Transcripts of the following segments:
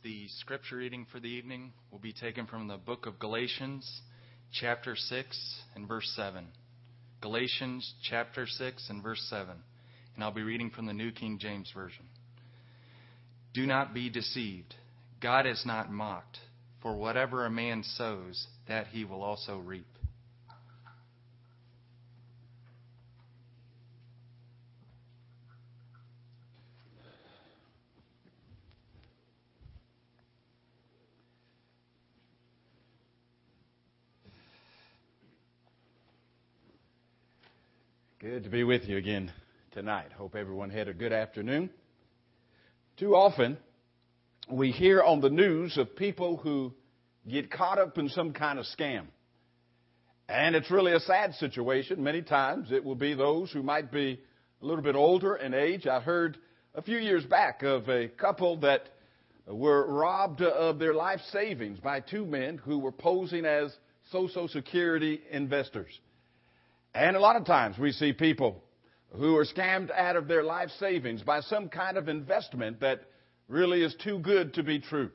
The scripture reading for the evening will be taken from the book of Galatians, chapter 6 and verse 7. Galatians chapter 6 and verse 7. And I'll be reading from the New King James Version. Do not be deceived. God is not mocked. For whatever a man sows, that he will also reap. Good to be with you again tonight. Hope everyone had a good afternoon. Too often, we hear on the news of people who get caught up in some kind of scam. And it's really a sad situation. Many times it will be those who might be a little bit older in age. I heard a few years back of a couple that were robbed of their life savings by two men who were posing as Social Security investors. And a lot of times we see people who are scammed out of their life savings by some kind of investment that really is too good to be true.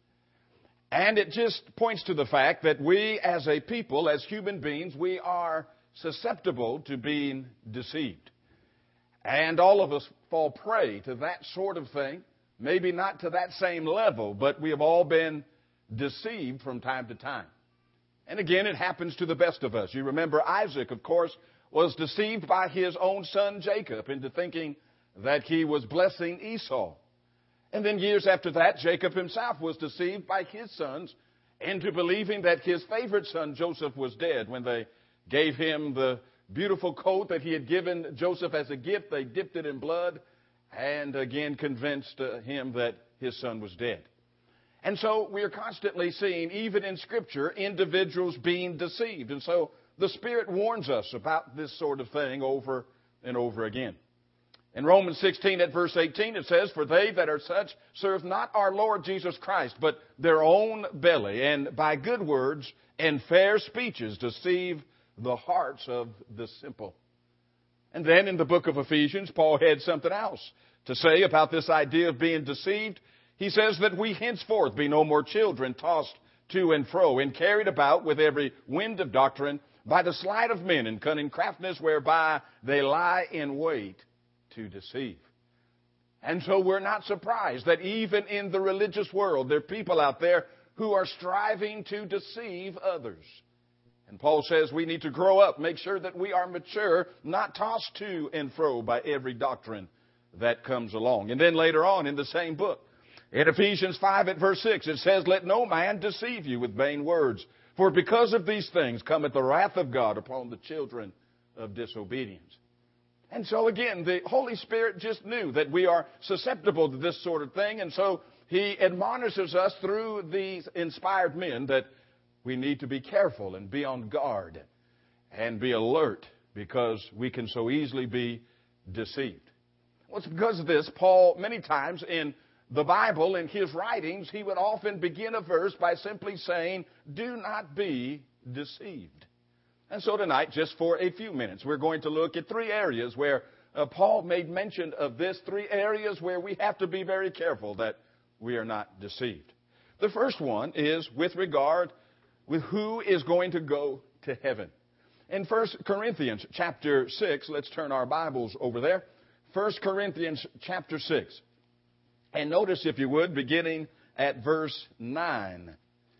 And it just points to the fact that we as a people, as human beings, we are susceptible to being deceived. And all of us fall prey to that sort of thing. Maybe not to that same level, but we have all been deceived from time to time. And again, it happens to the best of us. You remember Isaac, of course, was deceived by his own son Jacob into thinking that he was blessing Esau. And then years after that, Jacob himself was deceived by his sons into believing that his favorite son Joseph was dead. When they gave him the beautiful coat that he had given Joseph as a gift, they dipped it in blood and again convinced him that his son was dead. And so we are constantly seeing, even in Scripture, individuals being deceived. And so the Spirit warns us about this sort of thing over and over again. In Romans 16 at verse 18 it says, "For they that are such serve not our Lord Jesus Christ, but their own belly, and by good words and fair speeches deceive the hearts of the simple." And then in the book of Ephesians, Paul had something else to say about this idea of being deceived. He says that we henceforth be no more children tossed to and fro and carried about with every wind of doctrine by the sleight of men and cunning craftiness whereby they lie in wait to deceive. And so we're not surprised that even in the religious world, there are people out there who are striving to deceive others. And Paul says we need to grow up, make sure that we are mature, not tossed to and fro by every doctrine that comes along. And then later on in the same book, in Ephesians 5 at verse 6, it says, "Let no man deceive you with vain words, for because of these things cometh the wrath of God upon the children of disobedience." And so again, the Holy Spirit just knew that we are susceptible to this sort of thing, and so He admonishes us through these inspired men that we need to be careful and be on guard and be alert because we can so easily be deceived. Well, it's because of this, Paul, many times in the Bible, in his writings, he would often begin a verse by simply saying, "Do not be deceived." And so tonight, just for a few minutes, we're going to look at three areas where Paul made mention of this, three areas where we have to be very careful that we are not deceived. The first one is with regard with who is going to go to heaven. In 1 Corinthians chapter 6, let's turn our Bibles over there. 1 Corinthians chapter 6. And notice, if you would, beginning at verse 9.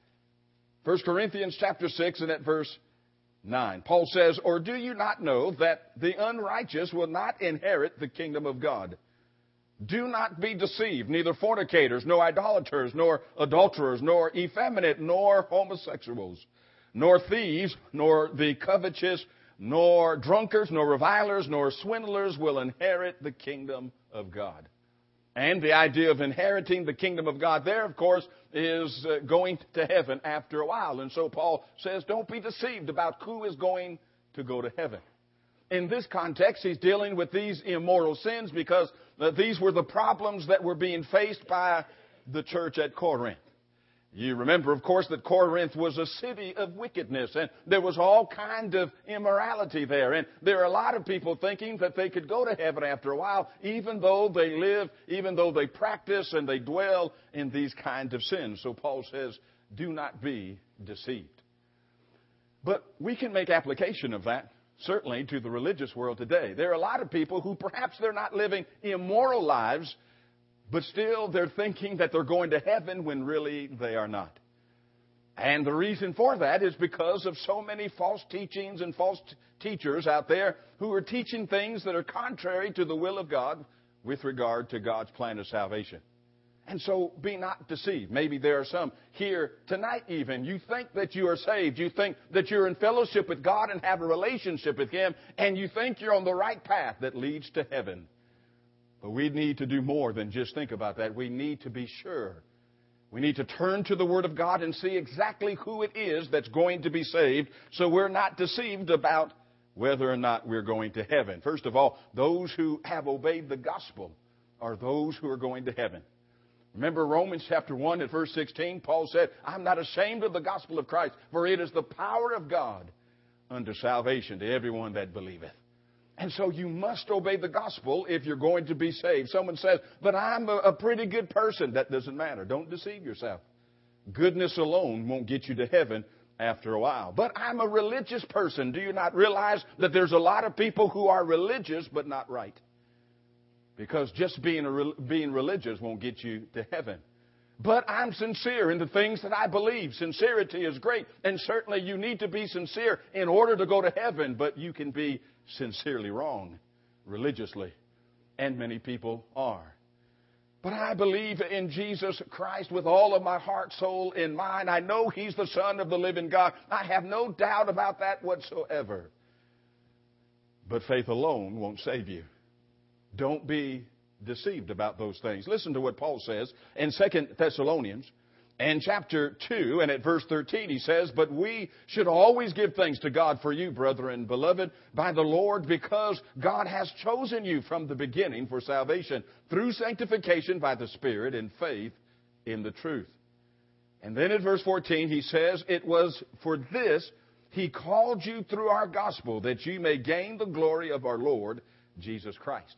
1 Corinthians chapter 6 and at verse 9. Paul says, "Or do you not know that the unrighteous will not inherit the kingdom of God? Do not be deceived, neither fornicators, nor idolaters, nor adulterers, nor effeminate, nor homosexuals, nor thieves, nor the covetous, nor drunkards, nor revilers, nor swindlers will inherit the kingdom of God." And the idea of inheriting the kingdom of God there, of course, is going to heaven after a while. And so Paul says, don't be deceived about who is going to go to heaven. In this context, he's dealing with these immoral sins because these were the problems that were being faced by the church at Corinth. You remember, of course, that Corinth was a city of wickedness, and there was all kind of immorality there. And there are a lot of people thinking that they could go to heaven after a while, even though they practice and they dwell in these kind of sins. So Paul says, do not be deceived. But we can make application of that, certainly, to the religious world today. There are a lot of people who perhaps they're not living immoral lives, but still they're thinking that they're going to heaven when really they are not. And the reason for that is because of so many false teachings and false teachers out there who are teaching things that are contrary to the will of God with regard to God's plan of salvation. And so be not deceived. Maybe there are some here tonight even. You think that you are saved. You think that you're in fellowship with God and have a relationship with Him. And you think you're on the right path that leads to heaven. But we need to do more than just think about that. We need to be sure. We need to turn to the Word of God and see exactly who it is that's going to be saved, so we're not deceived about whether or not we're going to heaven. First of all, those who have obeyed the gospel are those who are going to heaven. Remember Romans chapter 1 and verse 16, Paul said, I'm not ashamed of the gospel of Christ, for it is the power of God unto salvation to everyone that believeth. And so you must obey the gospel if you're going to be saved. Someone says, but I'm a pretty good person. That doesn't matter. Don't deceive yourself. Goodness alone won't get you to heaven after a while. But I'm a religious person. Do you not realize that there's a lot of people who are religious but not right? Because just being religious won't get you to heaven. But I'm sincere in the things that I believe. Sincerity is great. And certainly you need to be sincere in order to go to heaven. But you can be sincerely wrong religiously. And many people are. But I believe in Jesus Christ with all of my heart, soul, and mind. I know He's the Son of the living God. I have no doubt about that whatsoever. But faith alone won't save you. Don't be deceived about those things. Listen to what Paul says in 2 Thessalonians and chapter 2 and at verse 13 he says, but we should always give thanks to God for you, brethren, beloved by the Lord, because God has chosen you from the beginning for salvation through sanctification by the Spirit and faith in the truth. And then at verse 14 he says, it was for this He called you through our gospel, that you may gain the glory of our Lord Jesus Christ.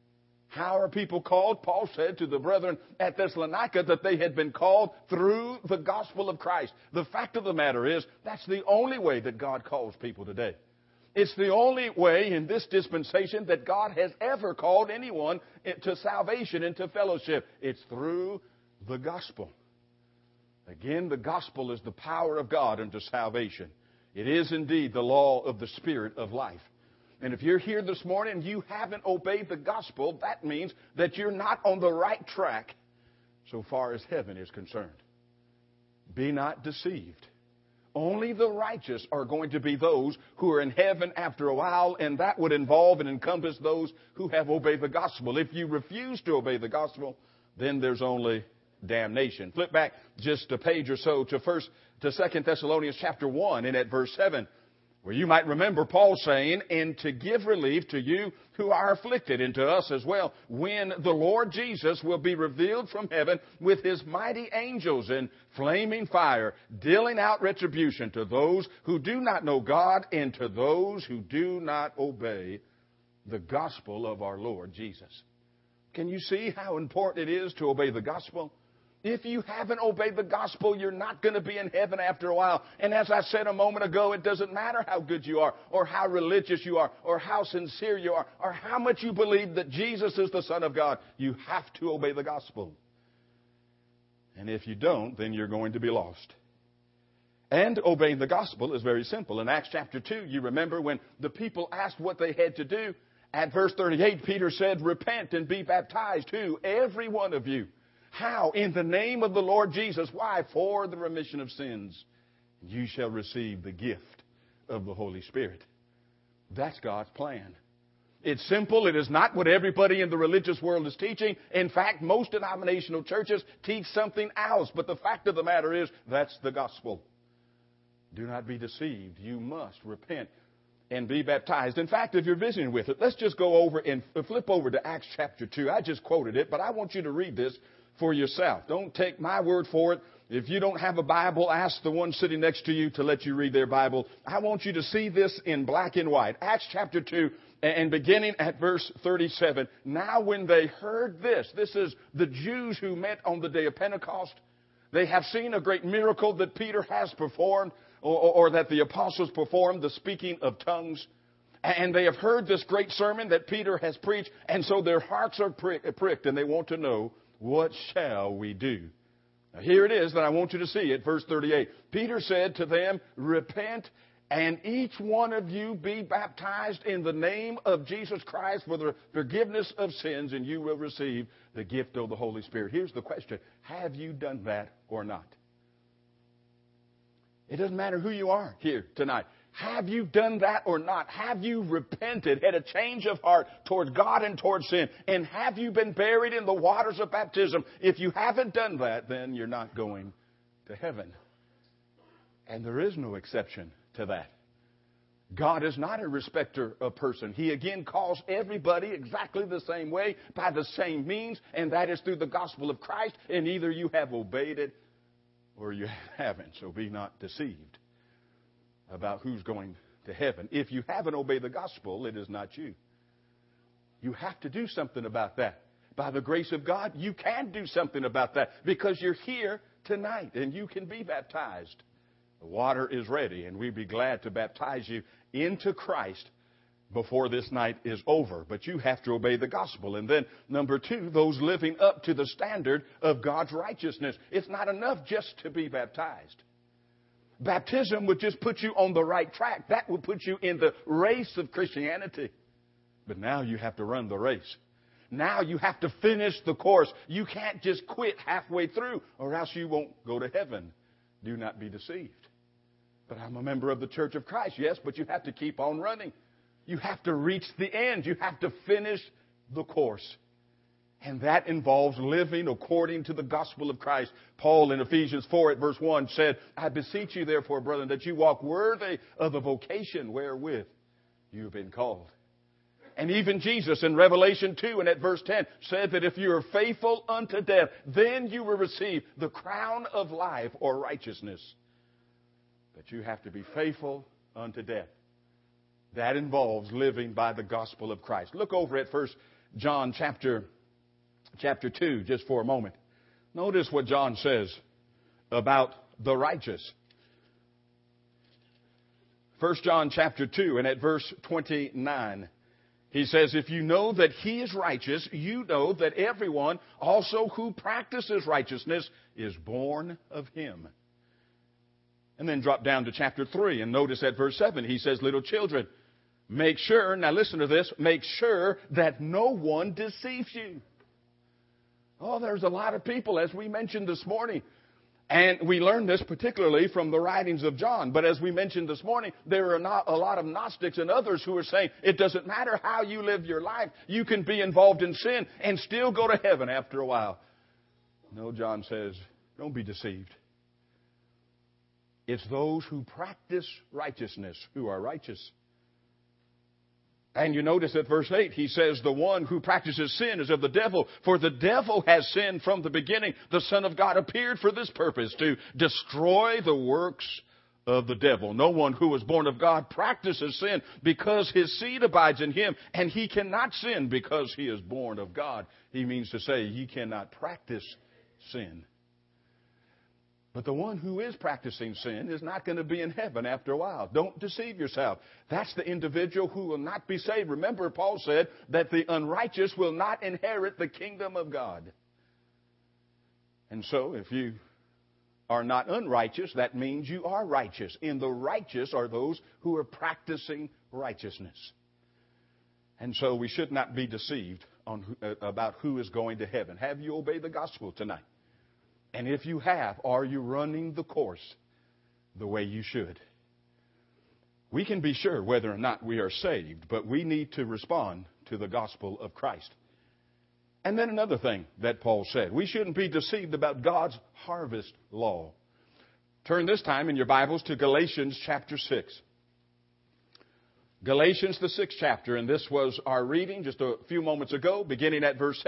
How are people called? Paul said to the brethren at Thessalonica that they had been called through the gospel of Christ. The fact of the matter is, that's the only way that God calls people today. It's the only way in this dispensation that God has ever called anyone to salvation and to fellowship. It's through the gospel. Again, the gospel is the power of God unto salvation. It is indeed the law of the Spirit of life. And if you're here this morning and you haven't obeyed the gospel, that means that you're not on the right track so far as heaven is concerned. Be not deceived. Only the righteous are going to be those who are in heaven after a while, and that would involve and encompass those who have obeyed the gospel. If you refuse to obey the gospel, then there's only damnation. Flip back just a page or so to 2 Thessalonians chapter 1 and at verse 7. Where you might remember Paul saying, and to give relief to you who are afflicted, and to us as well, when the Lord Jesus will be revealed from heaven with His mighty angels in flaming fire, dealing out retribution to those who do not know God and to those who do not obey the gospel of our Lord Jesus. Can you see how important it is to obey the gospel? If you haven't obeyed the gospel, you're not going to be in heaven after a while. And as I said a moment ago, it doesn't matter how good you are, or how religious you are, or how sincere you are, or how much you believe that Jesus is the Son of God. You have to obey the gospel. And if you don't, then you're going to be lost. And obeying the gospel is very simple. In Acts chapter 2, you remember when the people asked what they had to do. At verse 38, Peter said, repent and be baptized too, every one of you. How? In the name of the Lord Jesus. Why? For the remission of sins. You shall receive the gift of the Holy Spirit. That's God's plan. It's simple. It is not what everybody in the religious world is teaching. In fact, most denominational churches teach something else. But the fact of the matter is, that's the gospel. Do not be deceived. You must repent and be baptized. In fact, if you're visiting with it, let's just go over and flip over to Acts chapter 2. I just quoted it, but I want you to read this for yourself. Don't take my word for it. If you don't have a Bible, ask the one sitting next to you to let you read their Bible. I want you to see this in black and white. Acts chapter 2 and beginning at verse 37. Now when they heard this is the Jews who met on the day of Pentecost. They have seen a great miracle that Peter has performed or that the apostles performed, the speaking of tongues. And they have heard this great sermon that Peter has preached. And so their hearts are pricked and they want to know, what shall we do? Now, here it is that I want you to see it, verse 38. Peter said to them, repent and each one of you be baptized in the name of Jesus Christ for the forgiveness of sins, and you will receive the gift of the Holy Spirit. Here's the question. Have you done that or not? It doesn't matter who you are here tonight. Have you done that or not? Have you repented, had a change of heart towards God and towards sin? And have you been buried in the waters of baptism? If you haven't done that, then you're not going to heaven. And there is no exception to that. God is not a respecter of person. He again calls everybody exactly the same way, by the same means, and that is through the gospel of Christ. And either you have obeyed it or you haven't. So be not deceived about who's going to heaven. If you haven't obeyed the gospel, it is not you. You have to do something about that. By the grace of God, you can do something about that because you're here tonight and you can be baptized. The water is ready, and we'd be glad to baptize you into Christ before this night is over. But you have to obey the gospel. And then, number two, those living up to the standard of God's righteousness. It's not enough just to be baptized. Baptism would just put you on the right track. That would put you in the race of Christianity. But now you have to run the race. Now you have to finish the course. You can't just quit halfway through, or else you won't go to heaven. Do not be deceived. But I'm a member of the Church of Christ, yes, but you have to keep on running. You have to reach the end. You have to finish the course. And that involves living according to the gospel of Christ. Paul in Ephesians 4 at verse 1 said, I beseech you therefore, brethren, that you walk worthy of the vocation wherewith you have been called. And even Jesus in Revelation 2 and at verse 10 said that if you are faithful unto death, then you will receive the crown of life or righteousness. But you have to be faithful unto death. That involves living by the gospel of Christ. Look over at 1 John chapter 2 just for a moment. Notice what John says about the righteous. 1 John chapter 2 and at verse 29. He says, if you know that he is righteous, you know that everyone also who practices righteousness is born of him. And then drop down to chapter 3 and notice at verse 7, he says, little children, make sure, now listen to this, make sure that no one deceives you. Oh, there's a lot of people, as we mentioned this morning. And we learned this particularly from the writings of John. But as we mentioned this morning, there are not a lot of Gnostics and others who are saying it doesn't matter how you live your life. You can be involved in sin and still go to heaven after a while. No, John says, don't be deceived. It's those who practice righteousness who are righteous. And you notice at verse 8, he says, the one who practices sin is of the devil, for the devil has sinned from the beginning. The Son of God appeared for this purpose, to destroy the works of the devil. No one who is born of God practices sin because his seed abides in him, and he cannot sin because he is born of God. He means to say he cannot practice sin. But the one who is practicing sin is not going to be in heaven after a while. Don't deceive yourself. That's the individual who will not be saved. Remember, Paul said that the unrighteous will not inherit the kingdom of God. And so, if you are not unrighteous, that means you are righteous. And the righteous are those who are practicing righteousness. And so we should not be deceived about who is going to heaven. Have you obeyed the gospel tonight? And if you have, are you running the course the way you should? We can be sure whether or not we are saved, but we need to respond to the gospel of Christ. And then another thing that Paul said, we shouldn't be deceived about God's harvest law. Turn this time in your Bibles to Galatians chapter 6. Galatians, the 6th chapter, and this was our reading just a few moments ago, beginning at verse 7.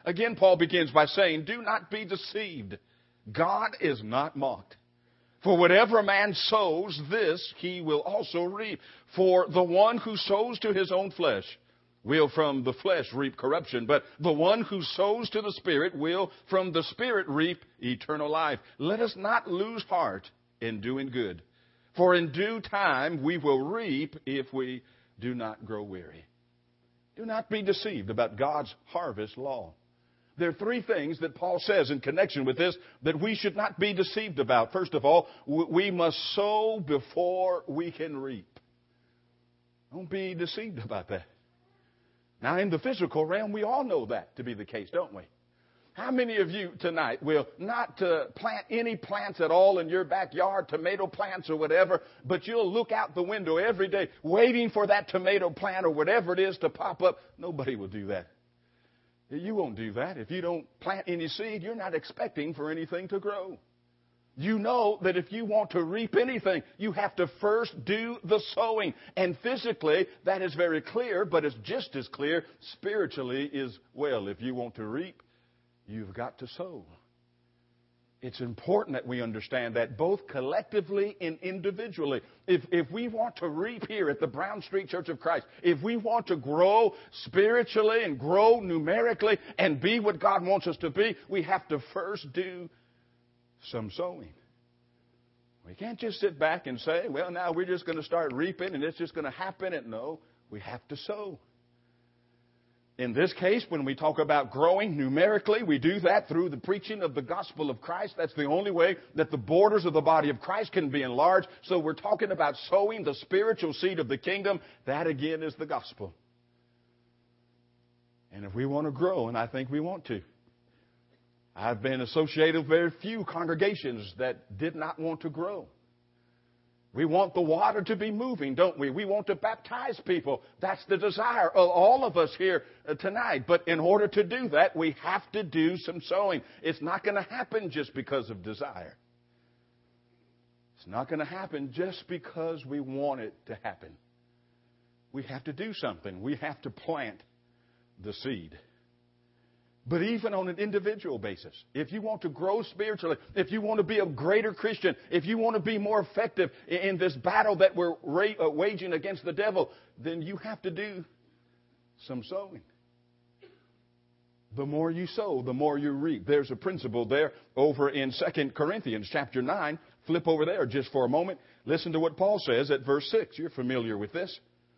Again, Paul begins by saying, do not be deceived. God is not mocked. For whatever a man sows, this he will also reap. For the one who sows to his own flesh will from the flesh reap corruption, but the one who sows to the Spirit will from the Spirit reap eternal life. Let us not lose heart in doing good, for in due time we will reap if we do not grow weary. Do not be deceived about God's harvest law. There are three things that Paul says in connection with this that we should not be deceived about. First of all, we must sow before we can reap. Don't be deceived about that. Now, in the physical realm, we all know that to be the case, don't we? How many of you tonight will not plant any plants at all in your backyard, tomato plants or whatever, but you'll look out the window every day waiting for that tomato plant or whatever it is to pop up? Nobody will do that. You won't do that. If you don't plant any seed, you're not expecting for anything to grow. You know that if you want to reap anything, you have to first do the sowing. And physically, that is very clear, but it's just as clear spiritually as well. If you want to reap, you've got to sow. It's important that we understand that both collectively and individually. If we want to reap here at the Brown Street Church of Christ, if we want to grow spiritually and grow numerically and be what God wants us to be, we have to first do some sowing. We can't just sit back and say, well, now we're just going to start reaping and it's just going to happen. And no, we have to sow. In this case, when we talk about growing numerically, we do that through the preaching of the gospel of Christ. That's the only way that the borders of the body of Christ can be enlarged. So we're talking about sowing the spiritual seed of the kingdom. That, again, is the gospel. And if we want to grow, and I think we want to, I've been associated with very few congregations that did not want to grow. We want the water to be moving, don't we? We want to baptize people. That's the desire of all of us here tonight. But in order to do that, we have to do some sowing. It's not going to happen just because of desire. It's not going to happen just because we want it to happen. We have to do something. We have to plant the seed. But even on an individual basis, if you want to grow spiritually, if you want to be a greater Christian, if you want to be more effective in this battle that we're waging against the devil, then you have to do some sowing. The more you sow, the more you reap. There's a principle there over in 2 Corinthians chapter 9. Flip over there just for a moment. Listen to what Paul says at verse 6. You're familiar with this.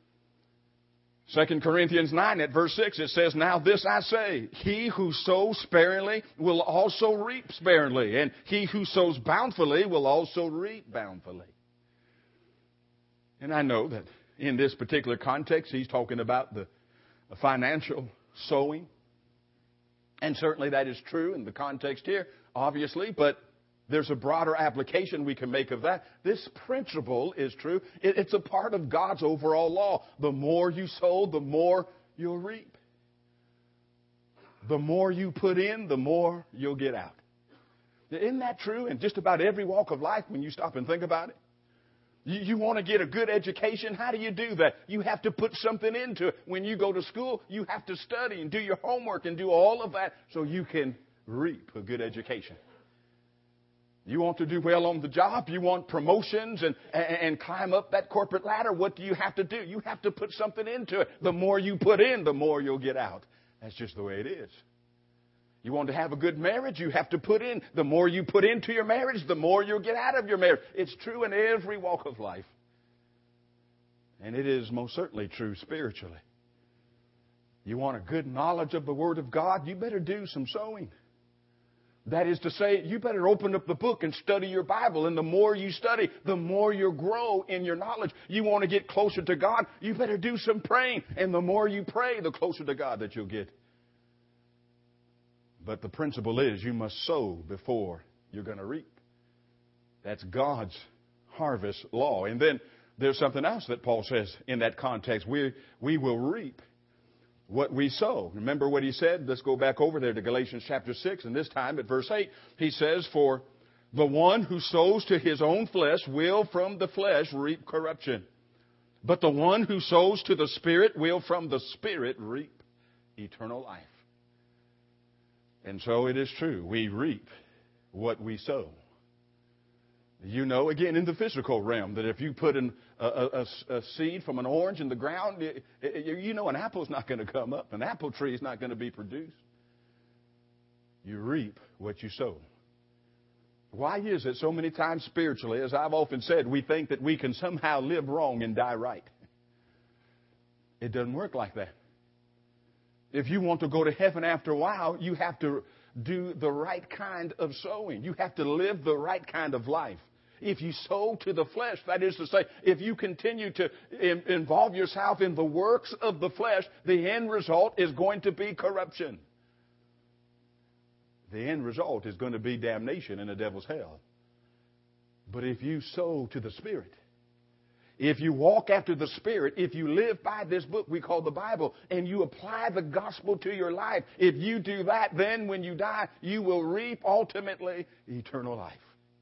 2 Corinthians 9 at verse 6, it says, now this I say, he who sows sparingly will also reap sparingly, and he who sows bountifully will also reap bountifully. And I know that in this particular context, he's talking about the financial sowing. And certainly that is true in the context here, obviously, but there's a broader application we can make of that. This principle is true. It's a part of God's overall law. The more you sow, the more you'll reap. The more you put in, the more you'll get out. Isn't that true in just about every walk of life when you stop and think about it? You want to get a good education? How do you do that? You have to put something into it. When you go to school, you have to study and do your homework and do all of that so you can reap a good education. You want to do well on the job, you want promotions and climb up that corporate ladder, what do you have to do? You have to put something into it. The more you put in, the more you'll get out. That's just the way it is. You want to have a good marriage, you have to put in. The more you put into your marriage, the more you'll get out of your marriage. It's true in every walk of life. And it is most certainly true spiritually. You want a good knowledge of the Word of God, you better do some sowing. That is to say, you better open up the book and study your Bible. And the more you study, the more you'll grow in your knowledge. You want to get closer to God, you better do some praying. And the more you pray, the closer to God that you'll get. But the principle is you must sow before you're going to reap. That's God's harvest law. And then there's something else that Paul says in that context. We will reap what we sow. Remember what he said? Let's go back over there to Galatians chapter 6. And this time at verse 8, he says, for the one who sows to his own flesh will from the flesh reap corruption. But the one who sows to the Spirit will from the Spirit reap eternal life. And so it is true. We reap what we sow. You know, again, in the physical realm, that if you put a seed from an orange in the ground, you know an apple's not going to come up. An apple tree is not going to be produced. You reap what you sow. Why is it so many times spiritually, as I've often said, we think that we can somehow live wrong and die right? It doesn't work like that. If you want to go to heaven after a while, you have to do the right kind of sowing. You have to live the right kind of life. If you sow to the flesh, that is to say, if you continue to involve yourself in the works of the flesh, the end result is going to be corruption. The end result is going to be damnation in the devil's hell. But if you sow to the Spirit, if you walk after the Spirit, if you live by this book we call the Bible, and you apply the gospel to your life, if you do that, then when you die, you will reap ultimately eternal life.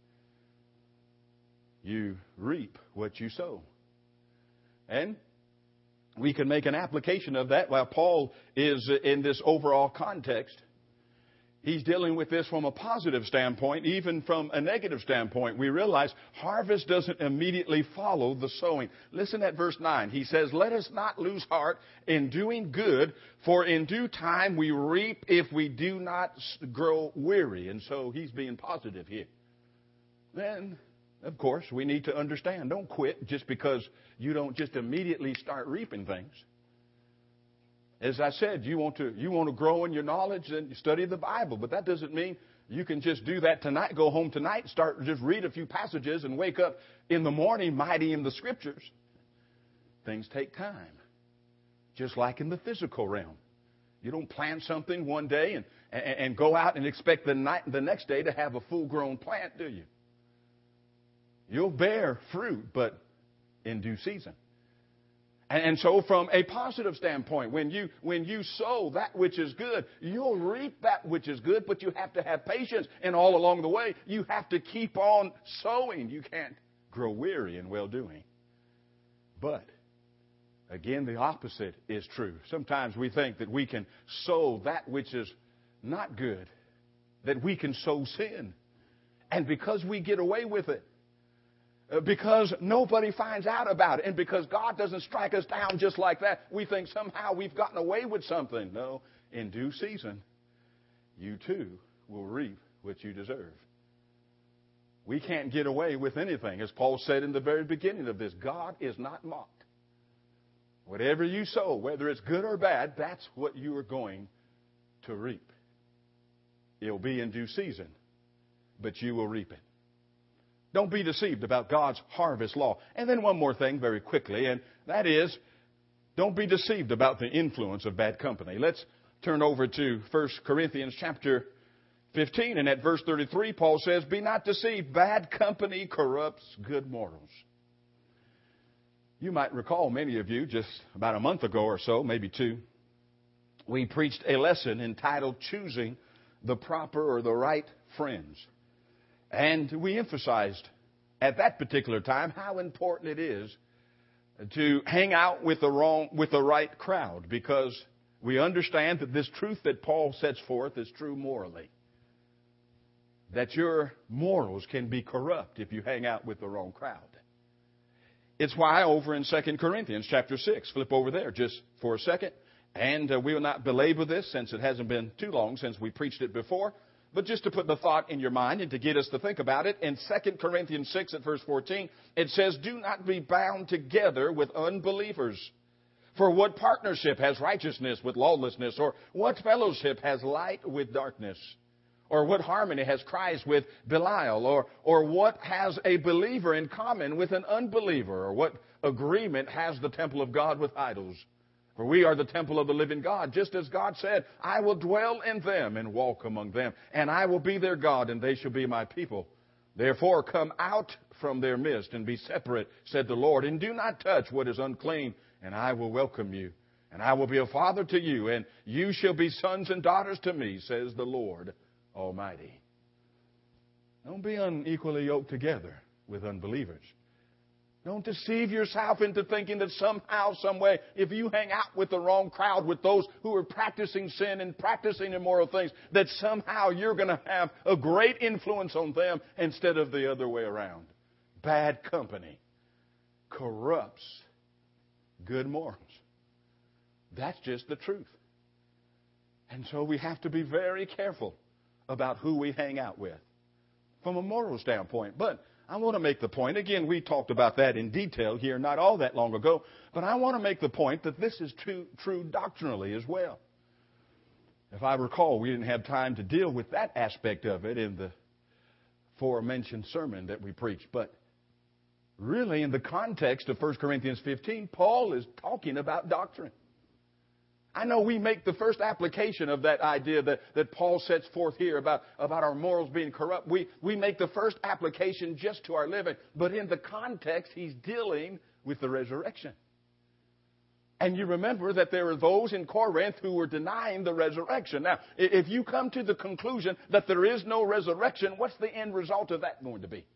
You reap what you sow. And we can make an application of that while Paul is in this overall context. He's dealing with this from a positive standpoint, even from a negative standpoint. We realize harvest doesn't immediately follow the sowing. Listen at verse 9. He says, "Let us not lose heart in doing good, for in due time we reap if we do not grow weary." And so he's being positive here. Then, of course, we need to understand, don't quit just because you don't just immediately start reaping things. As I said, you want to grow in your knowledge and you study the Bible, but that doesn't mean you can just do that tonight, go home tonight, start just read a few passages and wake up in the morning mighty in the Scriptures. Things take time, just like in the physical realm. You don't plant something one day and go out and expect the next day to have a full-grown plant, do you? You'll bear fruit, but in due season. And so from a positive standpoint, when you sow that which is good, you'll reap that which is good, but you have to have patience. And all along the way, you have to keep on sowing. You can't grow weary in well-doing. But, again, the opposite is true. Sometimes we think that we can sow that which is not good, that we can sow sin. And because we get away with it, because nobody finds out about it, and because God doesn't strike us down just like that, we think somehow we've gotten away with something. No, in due season, you too will reap what you deserve. We can't get away with anything. As Paul said in the very beginning of this, God is not mocked. Whatever you sow, whether it's good or bad, that's what you are going to reap. It'll be in due season, but you will reap it. Don't be deceived about God's harvest law. And then one more thing very quickly, and that is, don't be deceived about the influence of bad company. Let's turn over to 1 Corinthians chapter 15, and at verse 33, Paul says, "Be not deceived, bad company corrupts good morals." You might recall, many of you, just about a month ago or so, maybe two, we preached a lesson entitled Choosing the Proper or the Right Friends. And we emphasized at that particular time how important it is to hang out with the right crowd, because we understand that this truth that Paul sets forth is true morally. That your morals can be corrupt if you hang out with the wrong crowd. It's why over in 2 Corinthians chapter 6, flip over there just for a second, and we will not belabor this since it hasn't been too long since we preached it before. But just to put the thought in your mind and to get us to think about it, in 2 Corinthians 6 at verse 14, it says, "Do not be bound together with unbelievers. For what partnership has righteousness with lawlessness? Or what fellowship has light with darkness? Or what harmony has Christ with Belial? Or what has a believer in common with an unbeliever? Or what agreement has the temple of God with idols? For we are the temple of the living God, just as God said, 'I will dwell in them and walk among them, and I will be their God, and they shall be my people.' Therefore come out from their midst and be separate, said the Lord, and do not touch what is unclean, and I will welcome you. And I will be a father to you, and you shall be sons and daughters to me, says the Lord Almighty." Don't be unequally yoked together with unbelievers. Don't deceive yourself into thinking that somehow, some way, if you hang out with the wrong crowd, with those who are practicing sin and practicing immoral things, that somehow you're going to have a great influence on them instead of the other way around. Bad company corrupts good morals. That's just the truth. And so we have to be very careful about who we hang out with from a moral standpoint. But I want to make the point, again, we talked about that in detail here not all that long ago, but I want to make the point that this is true doctrinally as well. If I recall, we didn't have time to deal with that aspect of it in the aforementioned sermon that we preached. But really, in the context of 1 Corinthians 15, Paul is talking about doctrine. I know we make the first application of that idea that Paul sets forth here about our morals being corrupt. We make the first application just to our living. But in the context, he's dealing with the resurrection. And you remember that there were those in Corinth who were denying the resurrection. Now, if you come to the conclusion that there is no resurrection, what's the end result of that going to be?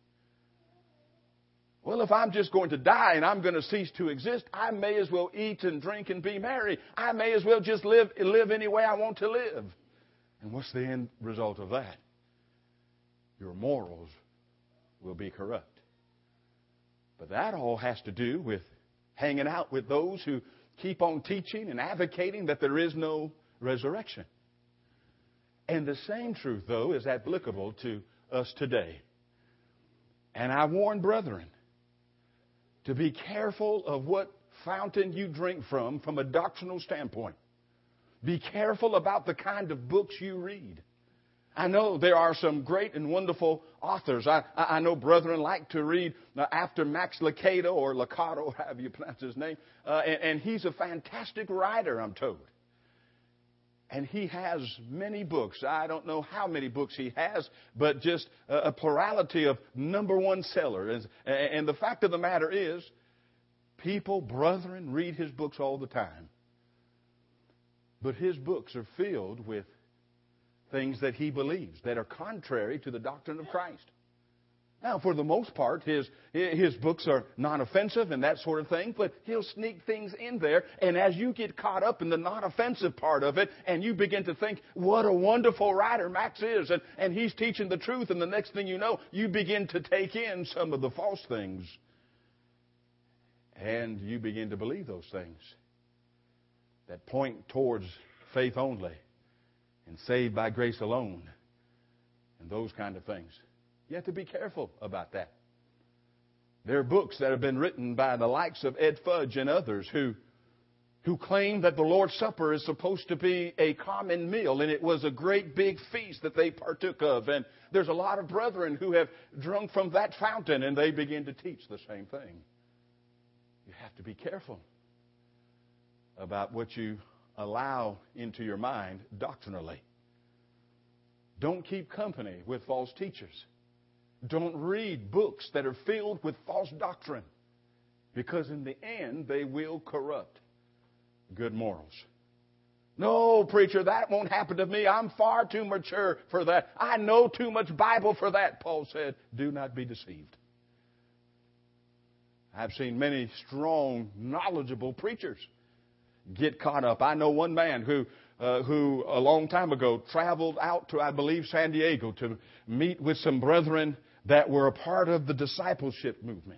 Well, if I'm just going to die and I'm going to cease to exist, I may as well eat and drink and be merry. I may as well just live any way I want to live. And what's the end result of that? Your morals will be corrupt. But that all has to do with hanging out with those who keep on teaching and advocating that there is no resurrection. And the same truth, though, is applicable to us today. And I warn brethren to be careful of what fountain you drink from a doctrinal standpoint. Be careful about the kind of books you read. I know there are some great and wonderful authors. I know brethren like to read after Max Lucado or Lucado, however you pronounce his name. And he's a fantastic writer, I'm told. And he has many books. I don't know how many books he has, but just a plurality of number one sellers. And the fact of the matter is, people, brethren, read his books all the time. But his books are filled with things that he believes that are contrary to the doctrine of Christ. Now, for the most part, his books are non-offensive and that sort of thing, but he'll sneak things in there. And as you get caught up in the non-offensive part of it, and you begin to think, what a wonderful writer Max is, and he's teaching the truth, and the next thing you know, you begin to take in some of the false things. And you begin to believe those things that point towards faith only and saved by grace alone and those kind of things. You have to be careful about that. There are books that have been written by the likes of Ed Fudge and others who claim that the Lord's Supper is supposed to be a common meal, and it was a great big feast that they partook of. And there's a lot of brethren who have drunk from that fountain, and they begin to teach the same thing. You have to be careful about what you allow into your mind doctrinally. Don't keep company with false teachers. Don't read books that are filled with false doctrine, because in the end they will corrupt good morals. No, preacher, that won't happen to me. I'm far too mature for that. I know too much Bible for that, Paul said. Do not be deceived. I've seen many strong, knowledgeable preachers get caught up. I know one man who a long time ago traveled out to, I believe, San Diego to meet with some brethren that were a part of the discipleship movement.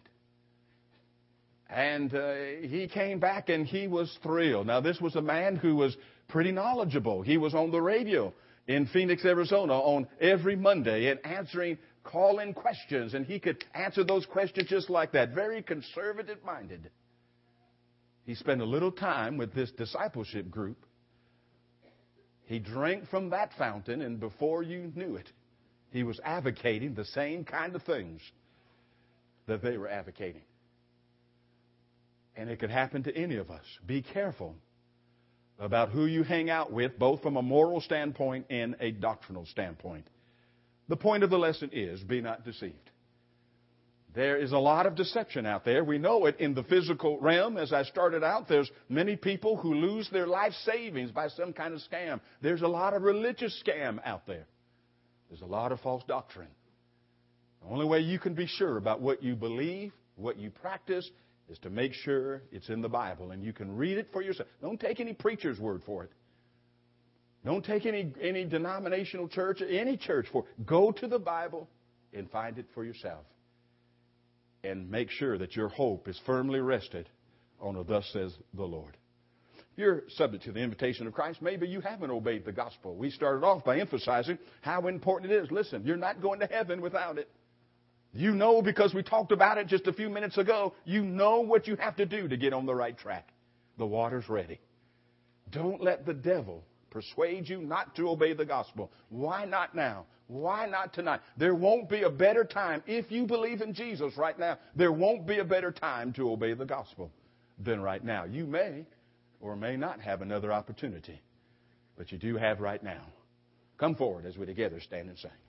And he came back and he was thrilled. Now, this was a man who was pretty knowledgeable. He was on the radio in Phoenix, Arizona on every Monday and answering call-in questions. And he could answer those questions just like that. Very conservative-minded. He spent a little time with this discipleship group. He drank from that fountain, and before you knew it, he was advocating the same kind of things that they were advocating. And it could happen to any of us. Be careful about who you hang out with, both from a moral standpoint and a doctrinal standpoint. The point of the lesson is, be not deceived. There is a lot of deception out there. We know it in the physical realm. As I started out, there's many people who lose their life savings by some kind of scam. There's a lot of religious scam out there. There's a lot of false doctrine. The only way you can be sure about what you believe what you practice is to make sure it's in the Bible and you can read it for yourself. Don't take any preacher's word for it. Don't take any denominational church, any church for it. Go to the Bible and find it for yourself. And make sure that your hope is firmly rested on a thus says the Lord. If you're subject to the invitation of Christ, maybe you haven't obeyed the gospel. We started off by emphasizing how important it is. Listen, you're not going to heaven without it. You know, because we talked about it just a few minutes ago, you know what you have to do to get on the right track. The water's ready. Don't let the devil persuade you not to obey the gospel. Why not now? Why not tonight? There won't be a better time. If you believe in Jesus right now, there won't be a better time to obey the gospel than right now. You may or may not have another opportunity, but you do have right now. Come forward as we together stand and sing.